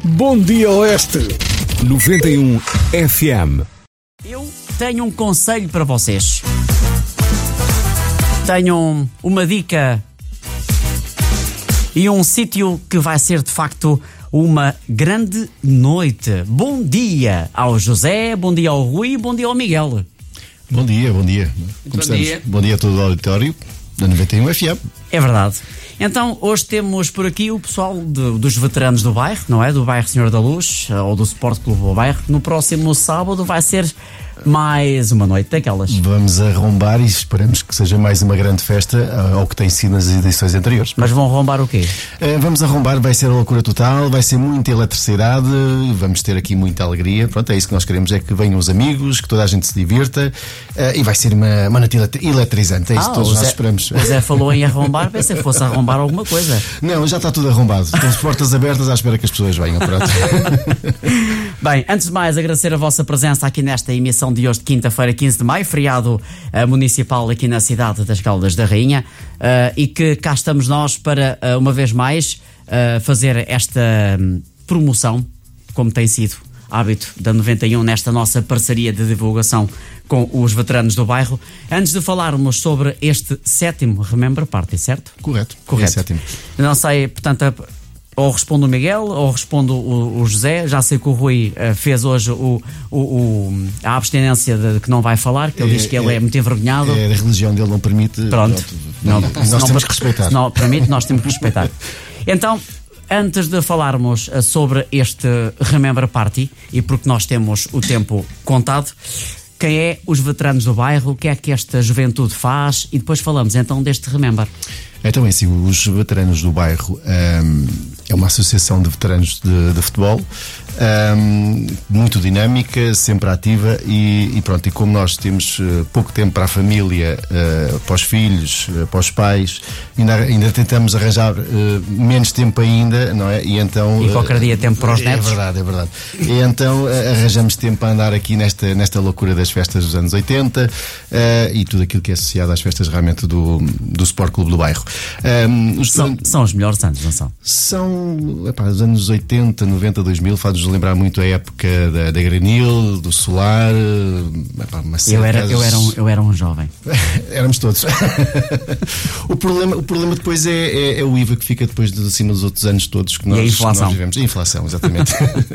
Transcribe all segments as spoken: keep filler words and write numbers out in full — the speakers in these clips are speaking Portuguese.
Bom dia, Oeste. noventa e um F M. Eu tenho um conselho para vocês. Tenho uma dica e um sítio que vai ser de facto uma grande noite. Bom dia ao José, bom dia ao Rui, bom dia ao Miguel. Bom dia, bom dia. Como bom estamos? Dia. Bom dia a todo o auditório da noventa e um F M. É verdade. Então, hoje temos por aqui o pessoal de, dos veteranos do bairro, não é? Do bairro Senhor da Luz, ou do Sport Clube do Bairro. No próximo sábado vai ser mais uma noite daquelas. Vamos arrombar e esperamos que seja mais uma grande festa ao que tem sido nas edições anteriores. Mas vão arrombar o quê? Vamos arrombar, vai ser a loucura total, vai ser muita eletricidade, vamos ter aqui muita alegria. Pronto, é isso que nós queremos, é que venham os amigos, que toda a gente se divirta, e vai ser uma, uma noite eletrizante. É isso ah, que todos nós Zé, esperamos. O Zé falou em arrombar, pensei que fosse arrombar alguma coisa. Não, já está tudo arrombado. Estão as portas abertas à espera que as pessoas venham. Pronto. Bem, antes de mais, agradecer a vossa presença aqui nesta emissão de hoje, de quinta-feira, quinze de maio, feriado uh, municipal aqui na cidade das Caldas da Rainha, uh, e que cá estamos nós para, uh, uma vez mais, uh, fazer esta um, promoção, como tem sido hábito da noventa e um, nesta nossa parceria de divulgação com os veteranos do bairro. Antes de falarmos sobre este sétimo Remember Party, certo? Correto, Correto. É sétimo. Não sei, portanto, a, ou responde o Miguel ou responde o, o José. Já sei que o Rui uh, fez hoje o, o, o, a abstinência de, de que não vai falar, que ele é, diz que ele é, é muito envergonhado. É, a religião dele não permite. Pronto, não, não, nós não, temos que respeitar. Se não permite, nós temos que respeitar. Então, antes de falarmos uh, sobre este Remember Party, e porque nós temos o tempo contado, quem é os veteranos do bairro, o que é que esta juventude faz, e depois falamos então deste Remember. Então é assim, os veteranos do bairro um, é uma associação de veteranos de, de futebol, um, muito dinâmica, sempre ativa e, e pronto, e como nós temos uh, pouco tempo para a família, uh, para os filhos, uh, para os pais, ainda, ainda tentamos arranjar uh, menos tempo ainda, não é? E então... E qualquer dia tempo para os netos. É verdade, é verdade. E então uh, arranjamos tempo para andar aqui nesta, nesta loucura das festas dos anos oitenta uh, e tudo aquilo que é associado às festas realmente do, do Sport Clube do Bairro. Um, os são, são os melhores anos, não são? São, epá, os anos oitenta, noventa, dois mil, faz-nos lembrar muito a época da, da Granil, do Solar, epá, uma eu, era, eu, era um, eu era um jovem. Éramos todos. o, problema, o problema depois é, é, é o I V A que fica depois de acima dos outros anos todos que nós, e a inflação. nós vivemos. A inflação, exatamente.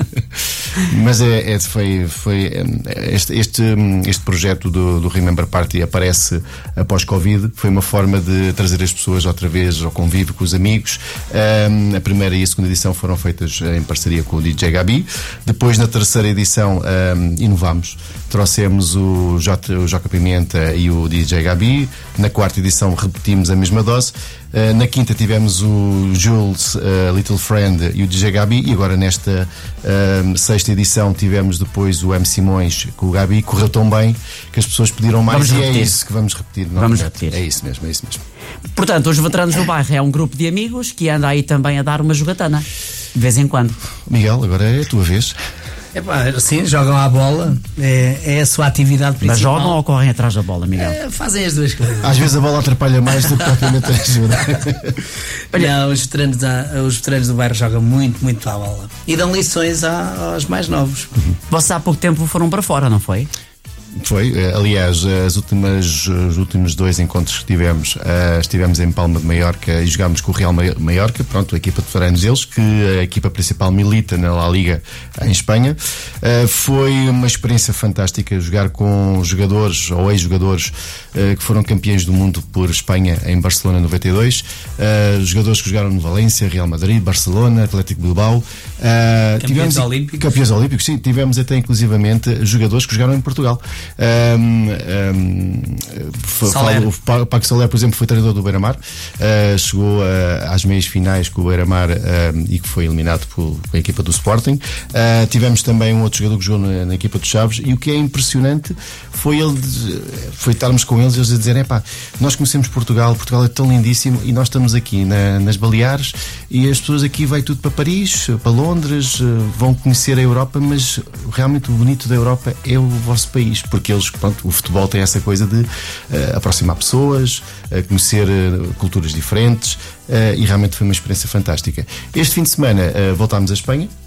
Mas é, é, foi, foi este, este, este projeto do, do Remember Party aparece após Covid, foi uma forma de trazer as pessoas outra vez ao convívio com os amigos. Um, a primeira e a segunda edição foram feitas em parceria com o D J Gabi. Depois, na terceira edição, um, inovamos. Trouxemos o J, o Joca Pimenta e o D J Gabi. Na quarta edição repetimos a mesma dose. Uh, na quinta tivemos o Jules, uh, Little Friend e o D J Gabi. E agora nesta uh, sexta edição tivemos depois o M. Simões com o Gabi. Correu tão bem que as pessoas pediram mais. Vamos e repetir. É isso que vamos repetir. Vamos repetir. É isso mesmo, é isso mesmo. Portanto, os veteranos do bairro é um grupo de amigos que anda aí também a dar uma jogatana de vez em quando. Miguel, agora é a tua vez. É pá, sim, jogam à bola, é, é a sua atividade principal. Mas jogam ou correm atrás da bola, Miguel? É, fazem as duas coisas. Às vezes a bola atrapalha mais do que propriamente ajuda. Olha, os veteranos, os veteranos do bairro jogam muito, muito à bola e dão lições aos mais novos. Vocês há pouco tempo foram para fora, não foi? Foi, aliás, as últimas, os últimos dois encontros que tivemos, uh, estivemos em Palma de Maiorca e jogámos com o Real Maiorca, pronto, a equipa de veteranos deles, que a equipa principal milita na La Liga em Espanha. Uh, foi uma experiência fantástica jogar com jogadores ou ex-jogadores uh, que foram campeões do mundo por Espanha em Barcelona noventa e dois, uh, jogadores que jogaram no Valência, Real Madrid, Barcelona, Atlético Bilbao. Uh, campeões tivemos, olímpicos. Campeões olímpicos, sim, tivemos até inclusivamente jogadores que jogaram em Portugal. Um, um, falo, o Paco Soler, por exemplo, foi treinador do Beira-Mar, uh, chegou uh, às meias finais com o Beira-Mar uh, e que foi eliminado por, com a equipa do Sporting. Uh, tivemos também um outro jogador que jogou na, na equipa dos Chaves, e o que é impressionante foi, ele, foi estarmos com eles e eles a dizerem: epá, nós conhecemos Portugal, Portugal é tão lindíssimo e nós estamos aqui na, nas Baleares e as pessoas aqui vai tudo para Paris, para Londres, uh, vão conhecer a Europa, mas realmente o bonito da Europa é o vosso país, porque eles, pronto, o futebol tem essa coisa de uh, aproximar pessoas, uh, conhecer uh, culturas diferentes, uh, e realmente foi uma experiência fantástica. Este fim de semana uh, voltámos à Espanha.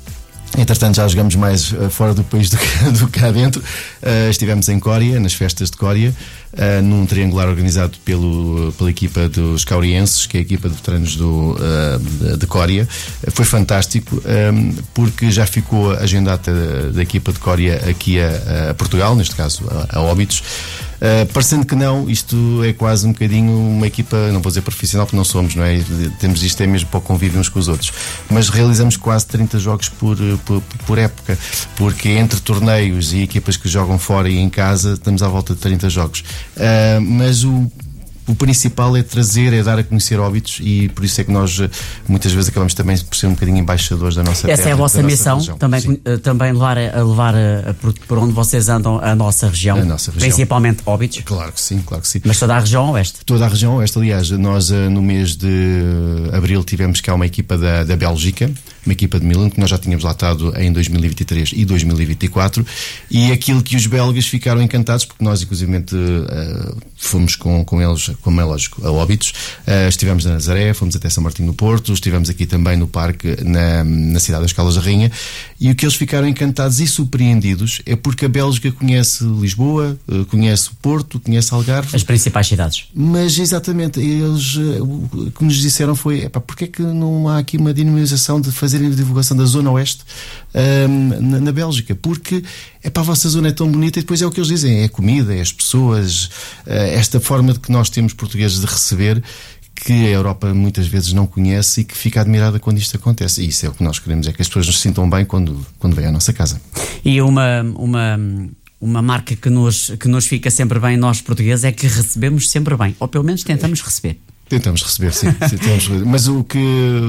Entretanto, já jogamos mais uh, fora do país do que, do que cá dentro. Uh, estivemos em Cória, nas festas de Cória, uh, num triangular organizado pelo, pela equipa dos caurienses, que é a equipa de veteranos do, uh, de Cória. Uh, foi fantástico, um, porque já ficou agendada da, da equipa de Cória aqui a, a Portugal, neste caso a, a Óbidos. Uh, parecendo que não, isto é quase um bocadinho uma equipa, não vou dizer profissional porque não somos, não é? Temos isto é mesmo para o convívio uns com os outros, mas realizamos quase trinta jogos por, por, por época, porque entre torneios e equipas que jogam fora e em casa estamos à volta de trinta jogos. Uh, mas o O principal é trazer, é dar a conhecer Óbidos, e por isso é que nós muitas vezes acabamos também por ser um bocadinho embaixadores da nossa terra. Essa é a vossa missão, também, também levar a, a levar a, a, por onde vocês andam a nossa região, a nossa região. Principalmente Óbidos. Claro que sim, claro que sim. Mas toda a região oeste? Toda a região oeste, aliás, nós no mês de abril tivemos cá uma equipa da, da Bélgica, uma equipa de Milan, que nós já tínhamos lá estado em dois mil e vinte e três e dois mil e vinte e quatro, e aquilo que os belgas ficaram encantados, porque nós inclusivamente uh, fomos com, com eles, como é lógico, a Óbidos, uh, estivemos na Nazaré, fomos até São Martinho do Porto, estivemos aqui também no parque na, na cidade das Caldas da Rainha, e o que eles ficaram encantados e surpreendidos é porque a Bélgica conhece Lisboa, uh, conhece o Porto, conhece Algarve, as principais cidades, mas exatamente eles uh, o que nos disseram foi: epá, porque é que não há aqui uma dinamização de fazer a divulgação da Zona Oeste um, na, na Bélgica? Porque epá, a vossa zona é tão bonita, e depois é o que eles dizem, é a comida, é as pessoas, uh, esta forma de que nós temos portugueses de receber, que a Europa muitas vezes não conhece e que fica admirada quando isto acontece. E isso é o que nós queremos, é que as pessoas nos sintam bem quando, quando vêm à nossa casa. E uma, uma, uma marca que nos, que nos fica sempre bem, nós portugueses, é que recebemos sempre bem, ou pelo menos tentamos receber. Tentamos receber, sim. Tentamos, mas o que,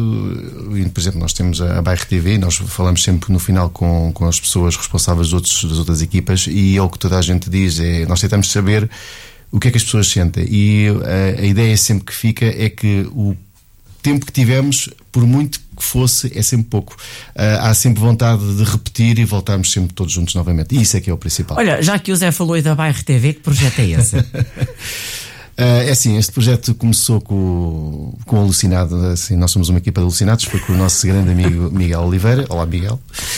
por exemplo, nós temos a Bairro T V, nós falamos sempre no final com, com as pessoas responsáveis dos outros, das outras equipas, e é o que toda a gente diz, é, nós tentamos saber o que é que as pessoas sentem, e a, a ideia sempre que fica é que o tempo que tivemos, por muito que fosse, é sempre pouco. Uh, há sempre vontade de repetir e voltarmos sempre todos juntos novamente, e isso é que é o principal. Olha, já que o Zé falou aí da Bairro T V, que projeto é esse? Uh, é assim, este projeto começou com, com o Alucinado, assim, nós somos uma equipa de alucinados, foi com o nosso grande amigo Miguel Oliveira. Olá, Miguel.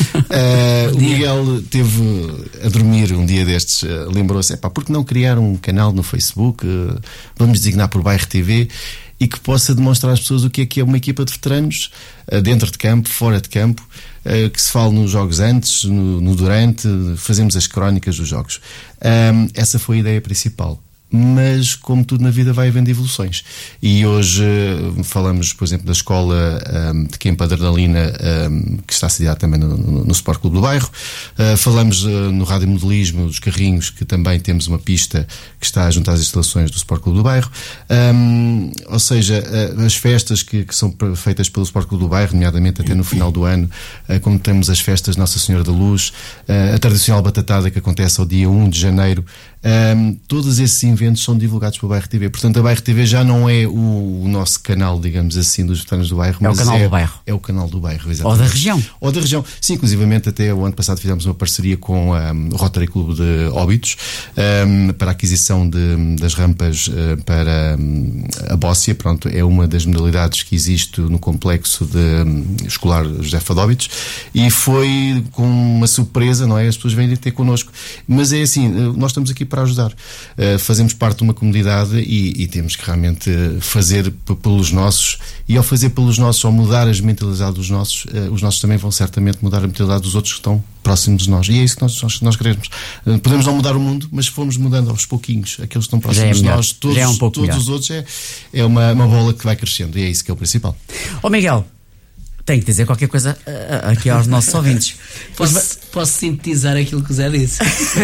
Uh, o Miguel teve a dormir um dia destes, uh, lembrou-se, epá, por que não criar um canal no Facebook, uh, vamos designar por Bairro T V, e que possa demonstrar às pessoas o que é que é uma equipa de veteranos, uh, dentro de campo, fora de campo, uh, que se fale nos jogos antes, no, no durante, fazemos as crónicas dos jogos. Um, essa foi a ideia principal. Mas, como tudo na vida, vai havendo evoluções. E hoje uh, falamos, por exemplo, da escola um, de Quem Padernalina, um, que está sediada também no, no, no Sport Clube do Bairro. Uh, falamos uh, no rádio modelismo dos carrinhos, que também temos uma pista que está junto às instalações do Sport Clube do Bairro. Um, ou seja, uh, as festas que, que são feitas pelo Sport Clube do Bairro, nomeadamente até no final do ano, uh, como temos as festas Nossa Senhora da Luz, uh, a tradicional batatada que acontece ao dia um de janeiro, um, todos esses eventos são divulgados pela Bairro T V. Portanto, a Bairro T V já não é o, o nosso canal, digamos assim, dos veteranos do bairro, é mas o canal é, do bairro. É o canal do bairro, exatamente. Ou da região. Ou da região. Sim, inclusivamente até o ano passado fizemos uma parceria com um, o Rotary Clube de Óbidos, um, para a aquisição de, das rampas uh, para um, a Bóssia. Pronto, é uma das modalidades que existe no complexo de, um, escolar José Fá de Óbidos, e foi com uma surpresa, não é? As pessoas vêm ter connosco. Mas é assim, nós estamos aqui para ajudar. Uh, fazemos parte de uma comunidade e, e temos que realmente fazer p- pelos nossos, e ao fazer pelos nossos, ao mudar as mentalidades dos nossos, uh, os nossos também vão certamente mudar a mentalidade dos outros que estão próximos de nós, e é isso que nós, nós, nós queremos. Uh, podemos não mudar o mundo, mas se formos mudando aos pouquinhos aqueles que estão próximos é de nós, todos, é um todos os outros, é, é uma, uma bola que vai crescendo, e é isso que é o principal. Ó Miguel, tenho que dizer qualquer coisa uh, aqui aos nossos ouvintes. Posso, Mas, posso sintetizar aquilo que o Zé disse.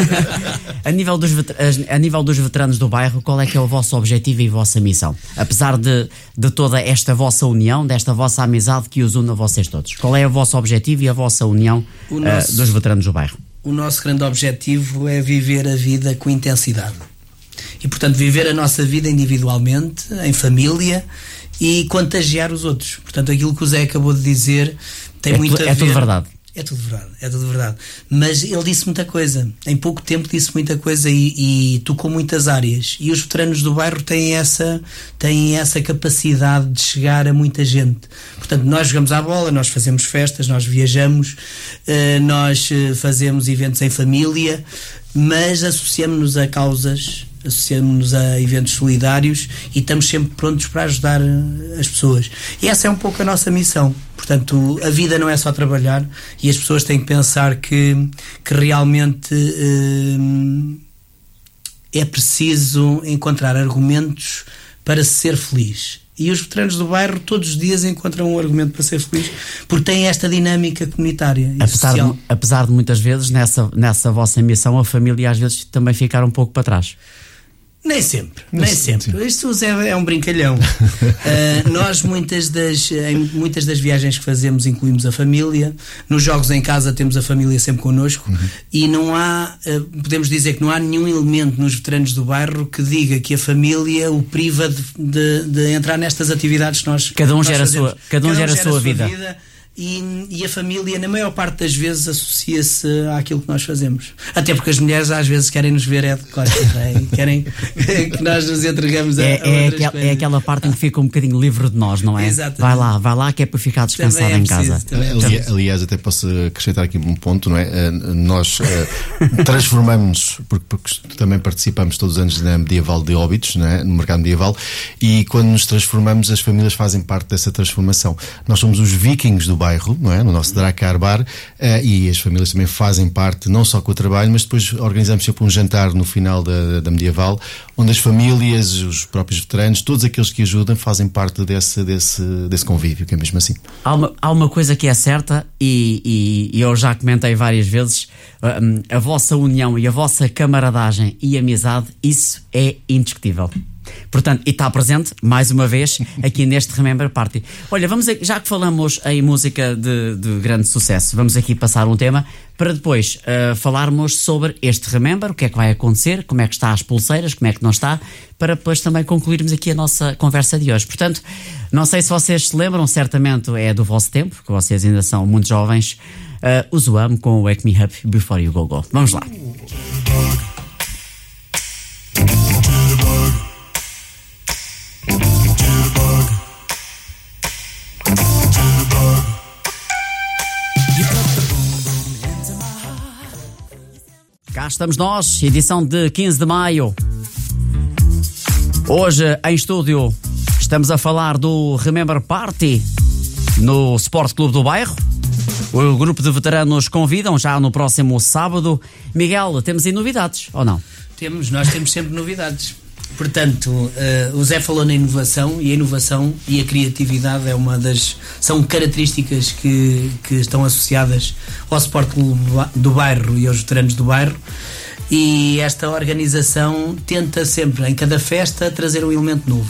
a, nível dos veteranos, a nível dos veteranos do bairro, qual é que é o vosso objetivo e a vossa missão? Apesar de, de toda esta vossa união, desta vossa amizade que os une a vocês todos, qual é o vosso objetivo e a vossa união uh, nosso, dos veteranos do bairro? O nosso grande objetivo é viver a vida com intensidade. E, portanto, viver a nossa vida individualmente, em família, e contagiar os outros. Portanto, aquilo que o Zé acabou de dizer tem é muito tu, a é ver. Tudo verdade. É tudo verdade, é tudo verdade. Mas ele disse muita coisa, em pouco tempo disse muita coisa e, e tocou muitas áreas. E os veteranos do bairro têm essa, têm essa capacidade de chegar a muita gente. Portanto, nós jogamos à bola, nós fazemos festas, nós viajamos, uh, nós fazemos eventos em família, mas associamos-nos a causas, associamos-nos a eventos solidários e estamos sempre prontos para ajudar as pessoas. E essa é um pouco a nossa missão. Portanto, a vida não é só trabalhar e as pessoas têm que pensar que, que realmente eh, é preciso encontrar argumentos para ser feliz. E os veteranos do bairro todos os dias encontram um argumento para ser feliz porque têm esta dinâmica comunitária e apesar social. De, apesar de muitas vezes nessa, nessa vossa missão a família às vezes também ficar um pouco para trás. Nem sempre, nem, nem sempre. Sim. Isto é, é um brincalhão. uh, nós, muitas das, em muitas das viagens que fazemos, incluímos a família. Nos jogos em casa, temos a família sempre connosco. Uhum. E não há, uh, podemos dizer que não há nenhum elemento nos veteranos do bairro que diga que a família o priva de, de, de entrar nestas atividades que nós Cada um nós gera a sua, cada um gera a sua vida. vida. E, e a família, na maior parte das vezes, associa-se àquilo que nós fazemos. Até porque as mulheres às vezes querem nos ver é de costas, é? Querem que nós nos entregamos a, é, a é, outras aquel, é aquela parte em que fica um bocadinho livre de nós, não é? Exatamente. Vai lá, vai lá que é para ficar descansado é em preciso, casa. Ali, aliás, até posso acrescentar aqui um ponto, não é? Nós uh, transformamos, porque, porque também participamos todos os anos na Medieval de Óbidos, não é? No mercado medieval, e quando nos transformamos, as famílias fazem parte dessa transformação. Nós somos os vikings do bairro, não é? No nosso Dracar Bar, uh, e as famílias também fazem parte, não só com o trabalho, mas depois organizamos sempre um jantar no final da, da Medieval, onde as famílias, os próprios veteranos, todos aqueles que ajudam, fazem parte desse, desse, desse convívio, que é mesmo assim. Há uma, há uma coisa que é certa, e, e, e eu já comentei várias vezes, um, a vossa união e a vossa camaradagem e amizade, isso é indiscutível. Portanto, e está presente, mais uma vez, aqui neste Remember Party. Olha, vamos a, já que falamos em música de, de grande sucesso, vamos aqui passar um tema para depois uh, falarmos sobre este Remember, o que é que vai acontecer, como é que está as pulseiras, como é que não está, para depois também concluirmos aqui a nossa conversa de hoje. Portanto, não sei se vocês se lembram, certamente é do vosso tempo, que vocês ainda são muito jovens, uh, o Zoam com o Wake Me Up Before You Go Go. Vamos lá. Cá estamos nós, edição de quinze de maio. Hoje em estúdio estamos a falar do Remember Party no Sport Clube do Bairro. O grupo de veteranos convidam já no próximo sábado. Miguel, temos aí novidades, ou não? Temos, nós temos sempre novidades. Portanto, uh, o Zé falou na inovação, e a inovação e a criatividade é uma das, são características que, que estão associadas ao Sport Clube do Bairro e aos veteranos do bairro, e esta organização tenta sempre, em cada festa, trazer um elemento novo.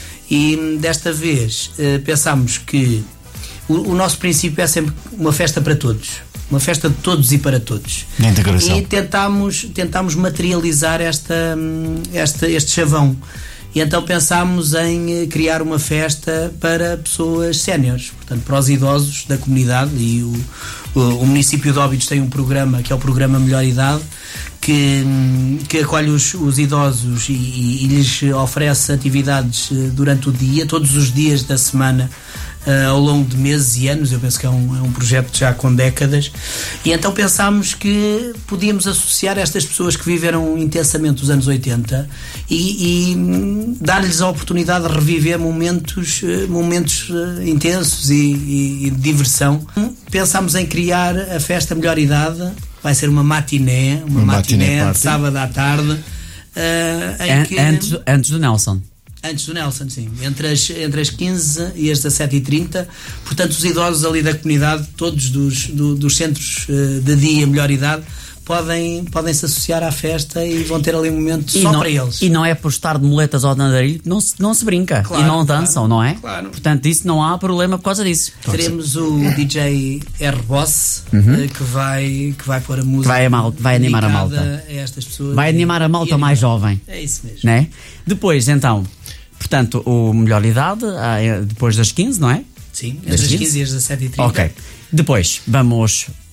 E desta vez uh, pensámos que o, o nosso princípio é sempre uma festa para todos. Uma festa de todos e para todos. De integração. E tentámos, tentámos materializar esta, esta, este chavão. E então pensámos em criar uma festa para pessoas séniores, portanto, para os idosos da comunidade. E o, o, o município de Óbidos tem um programa, que é o programa Melhor Idade, que, que acolhe os, os idosos e, e, e lhes oferece atividades durante o dia, todos os dias da semana, Uh, ao longo de meses e anos. Eu penso que é um, é um projeto já com décadas, e então pensámos que podíamos associar estas pessoas que viveram intensamente os anos oitenta e, e dar-lhes a oportunidade de reviver momentos, uh, momentos uh, intensos e, e, e de diversão. Pensámos em criar a festa Melhor Idade. Vai ser uma matiné, uma, uma matiné, matiné de sábado à tarde, uh, em An- que... antes, do, antes do Nelson. Antes do Nelson, sim. Entre as, entre as quinze e as dezassete e trinta. Portanto, os idosos ali da comunidade, todos dos, do, dos centros uh, de dia Melhor Idade, podem, podem se associar à festa e vão ter ali um momento e só não, para eles. E não é por estar de muletas ou de andarilho, não se, não se brinca. Claro, e não dançam, claro, não é? Claro. Portanto, isso não há problema por causa disso. Teremos o D J R Boss, uhum. uh, que, vai, que vai pôr a música. Vai, a mal, vai animar a malta. A estas pessoas. Vai animar a malta mais jovem. É isso mesmo. Né? Depois, então, portanto, o Melhor Idade, depois das quinze, não é? Sim, entre as quinze e as dezassete e trinta. Ok. Depois, vamos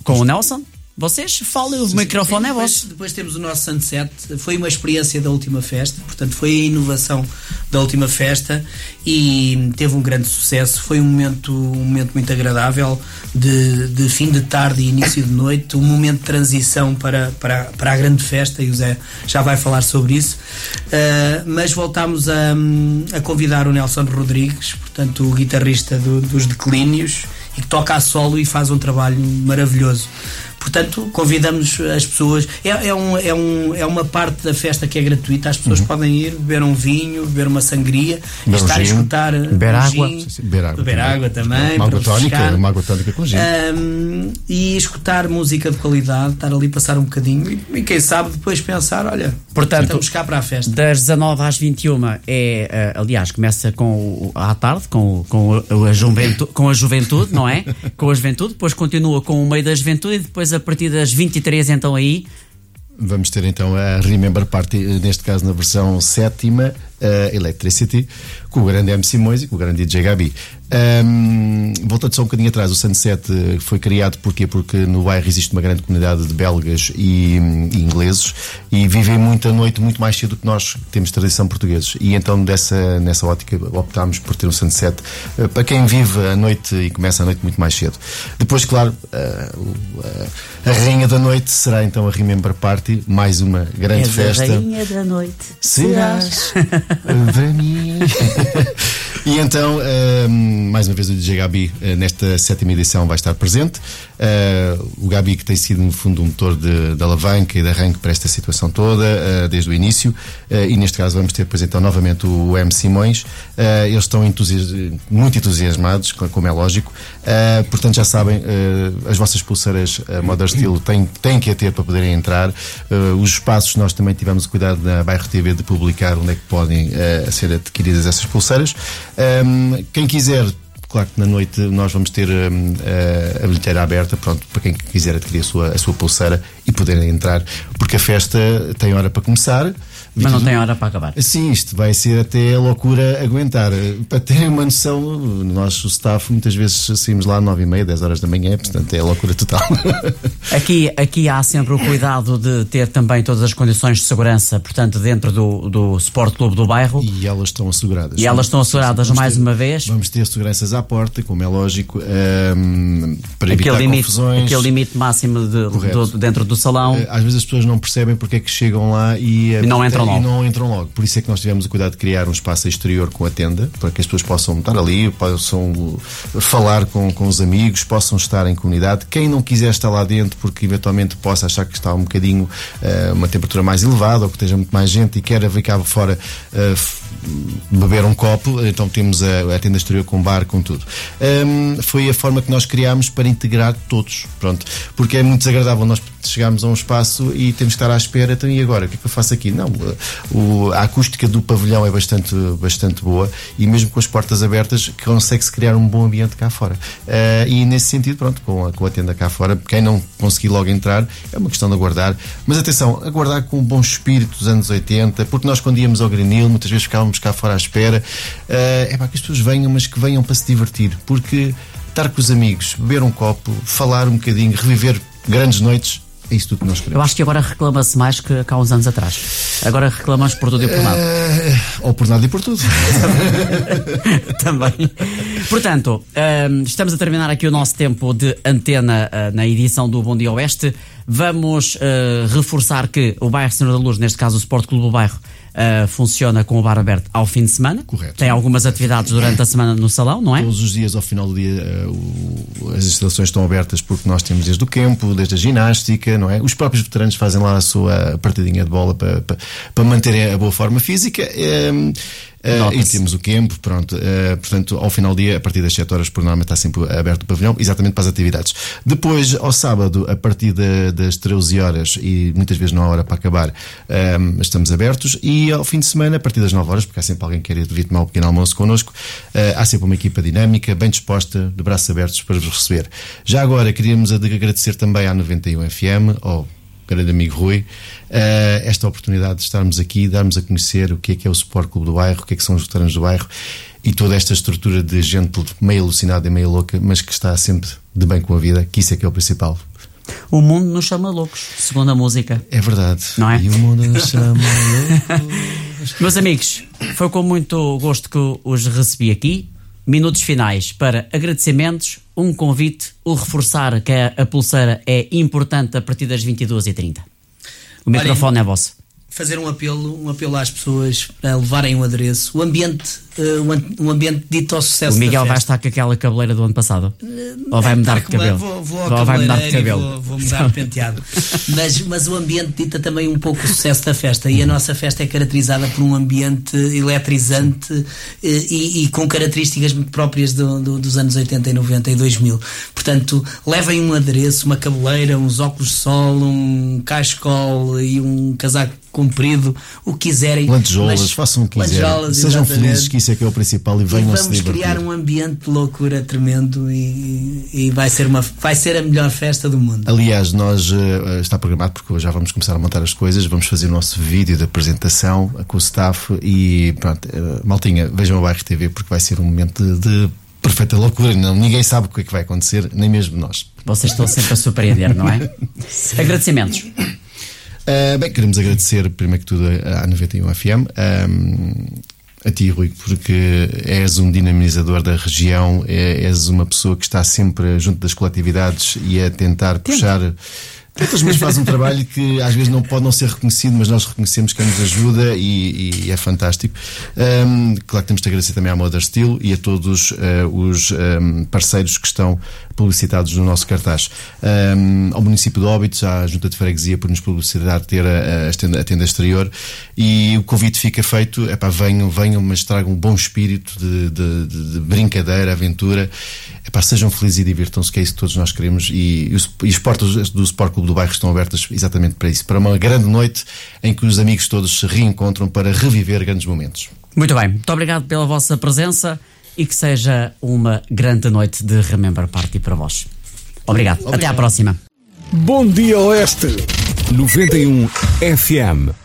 com o Nelson. Vocês falem, o microfone é vosso. Depois temos o nosso Sunset. Foi uma experiência da última festa, portanto foi a inovação da última festa e teve um grande sucesso. Foi um momento, um momento muito agradável de, de fim de tarde e início de noite, um momento de transição para, para, para a grande festa, e o Zé já vai falar sobre isso. Uh, mas voltámos a, a convidar o Nelson Rodrigues, portanto o guitarrista do, dos Declínios, e que toca a solo e faz um trabalho maravilhoso. Portanto, convidamos as pessoas. É, é, um, é, um, é uma parte da festa que é gratuita. As pessoas uhum. podem ir beber um vinho, beber uma sangria, beber estar um a escutar. Beber um água. Gin, sim, sim, beber água. Beber água também. Uma água tónica, uma água tónica com gin. Um, e escutar música de qualidade, estar ali a passar um bocadinho e, e quem sabe depois pensar: olha, portanto, estamos cá para a festa. Das dezanove às vinte e uma é, aliás, começa com o, à tarde, com, com, a, a juventude, com a juventude, não é? Com a juventude, depois continua com o meio da juventude e depois a partir das vinte e três, então aí vamos ter então a Remember Party, neste caso na versão sétima, uh, Electricity, com o grande M. Simões e com o grande D J Gabi. Um, voltando só um bocadinho atrás, o Sunset foi criado porquê? Porque no bairro existe uma grande comunidade de belgas e, e ingleses, e vivem muito a noite, muito mais cedo que nós, que temos tradição portugueses, e então dessa, nessa ótica optámos por ter um Sunset uh, para quem vive a noite e começa a noite muito mais cedo. Depois, claro, uh, uh, a rainha da noite será então a Remember Party, mais uma grande és festa. A rainha da noite serás para mim. E então, um, mais uma vez o D J Gabi uh, nesta sétima edição vai estar presente. Uh, o Gabi, que tem sido no fundo um motor de, de alavanca e de arranque para esta situação toda, uh, desde o início, uh, e neste caso vamos ter depois então novamente o, o M. Simões. Uh, eles estão entusias- muito entusiasmados, como é lógico. Uh, portanto, já sabem, uh, as vossas pulseiras uh, Modern Steel têm, têm que a ter para poderem entrar. Uh, os espaços, nós também tivemos o cuidado na Bairro T V de publicar onde é que podem uh, ser adquiridas essas pulseiras. Um, quem quiser, claro que na noite nós vamos ter um, a, a bilheteira aberta, pronto, para quem quiser adquirir a sua, a sua pulseira e poderem entrar, porque a festa tem hora para começar. Mas não tem hora para acabar. Sim, isto vai ser até a loucura aguentar. Para terem uma noção, nós, o staff, muitas vezes saímos lá às nove e meia, dez horas da manhã, portanto é a loucura total. Aqui, aqui há sempre o cuidado de ter também todas as condições de segurança, portanto, dentro do, do Sport Clube do bairro. E elas estão asseguradas. E elas estão asseguradas vamos mais ter, uma vez. Vamos ter seguranças à porta, como é lógico, um, para evitar aquele limite, confusões. Aquele limite máximo de, do, dentro do salão. Às vezes as pessoas não percebem porque é que chegam lá e, e não entram e logo. não entram logo. Por isso é que nós tivemos o cuidado de criar um espaço exterior com a tenda, para que as pessoas possam estar ali, possam falar com, com os amigos, possam estar em comunidade. Quem não quiser estar lá dentro, porque eventualmente possa achar que está um bocadinho uh, uma temperatura mais elevada, ou que esteja muito mais gente e quer vir cá fora uh, beber um copo, então temos a, a tenda exterior com bar, com tudo. Um, foi a forma que nós criámos para integrar todos, pronto, porque é muito desagradável nós chegarmos a um espaço e temos que estar à espera, então e agora? O que é que eu faço aqui? Não, o, a acústica do pavilhão é bastante, bastante boa, e mesmo com as portas abertas consegue-se criar um bom ambiente cá fora. Uh, e nesse sentido, pronto, com a, com a tenda cá fora, quem não conseguir logo entrar, é uma questão de aguardar, mas atenção, aguardar com um bom espírito dos anos oitenta, porque nós quando íamos ao Green Hill, muitas vezes ficávamos cá fora à espera, uh, é para que as pessoas venham, mas que venham para se divertir, porque estar com os amigos, beber um copo, falar um bocadinho, reviver grandes noites, é isso tudo que nós queremos. Eu acho que agora reclama-se mais que, que há uns anos atrás. Agora reclamamos por tudo e por nada. Uh, ou por nada e por tudo. Também. Portanto, um, estamos a terminar aqui o nosso tempo de antena uh, na edição do Bom Dia Oeste. Vamos uh, reforçar que o bairro Senhor da Luz, neste caso o Sport Clube do bairro, Uh, funciona com o bar aberto ao fim de semana. Correto. Tem algumas atividades durante a semana no salão, não é? Todos os dias, ao final do dia, uh, o, as instalações estão abertas, porque nós temos desde o campo, desde a ginástica, não é? Os próprios veteranos fazem lá a sua partidinha de bola para, para, para manterem a boa forma física. Um, Uh, e temos o campo, pronto, uh, portanto, ao final do dia, a partir das sete horas, por norma, está sempre aberto o pavilhão, exatamente para as atividades. Depois, ao sábado, a partir de, das treze horas, e muitas vezes não há hora para acabar, um, estamos abertos, e ao fim de semana, a partir das nove horas, porque há sempre alguém que quer ir vir tomar um pequeno almoço connosco, uh, há sempre uma equipa dinâmica, bem disposta, de braços abertos para vos receber. Já agora, queríamos agradecer também à noventa e um F M, ao grande amigo Rui, uh, esta oportunidade de estarmos aqui, darmos a conhecer o que é que é o Sport Clube do bairro, o que é que são os veteranos do bairro e toda esta estrutura de gente meio alucinada e meio louca, mas que está sempre de bem com a vida, que isso é que é o principal. O mundo nos chama loucos, segundo a música. É verdade. Não é? E o mundo nos chama loucos. Meus amigos, foi com muito gosto que os recebi aqui. Minutos finais para agradecimentos, um convite, o reforçar que a, a pulseira é importante a partir das vinte e duas e trinta. O microfone é vosso. Fazer um apelo, um apelo às pessoas para levarem o adereço, o ambiente, uh, um ambiente dito ao sucesso. O Miguel da vai festa. estar com aquela cabeleira do ano passado? Uh, Ou vai mudar de cabelo? Vou, vou ao Ou vai mudar de cabelo? Vou, vou mudar de penteado. mas, mas o ambiente dita também um pouco o sucesso da festa. E a nossa festa é caracterizada por um ambiente eletrizante e, e com características muito próprias do, do, dos anos oitenta e noventa e dois mil. Portanto, levem um adereço, uma cabeleira, uns óculos de sol, um cachecol e um casaco comprido, o que quiserem. Lantejoulas, façam o que quiserem. Sejam felizes, que isso é que é o principal, e venham se divertir. Vamos criar um ambiente de loucura tremendo e, e vai, ser uma, vai ser a melhor festa do mundo. Aliás, nós uh, está programado, porque já vamos começar a montar as coisas, vamos fazer o nosso vídeo de apresentação com o staff e pronto, uh, maltinha, vejam o Bairro T V, porque vai ser um momento de, de perfeita loucura. Não, ninguém sabe o que é que vai acontecer, nem mesmo nós. Vocês estão sempre a surpreender, não é? Agradecimentos. Uh, bem, queremos agradecer primeiro que tudo à noventa e um F M, um, a ti, Rui, porque és um dinamizador da região, és uma pessoa que está sempre junto das coletividades e a tentar Tenta. puxar. Tantas vezes faz um trabalho que às vezes não pode não ser reconhecido, mas nós reconhecemos que nos ajuda e, e é fantástico. Um, claro que temos de agradecer também à Modern Steel e a todos uh, os um, parceiros que estão publicitados no nosso cartaz. Um, ao município de Óbidos, à Junta de Freguesia por nos publicitar, ter a, a, tenda, a tenda exterior, e o convite fica feito. Epá, venham, venham, mas tragam um bom espírito de, de, de, de brincadeira, aventura. Epá, sejam felizes e divirtam-se, que é isso que todos nós queremos, e, e, os, e as portas do Sport Clube do Bairro estão abertas exatamente para isso, para uma grande noite em que os amigos todos se reencontram para reviver grandes momentos. Muito bem, muito obrigado pela vossa presença e que seja uma grande noite de Remember Party para vós. Obrigado, obrigado. Até à próxima. Bom dia Oeste noventa e um F M.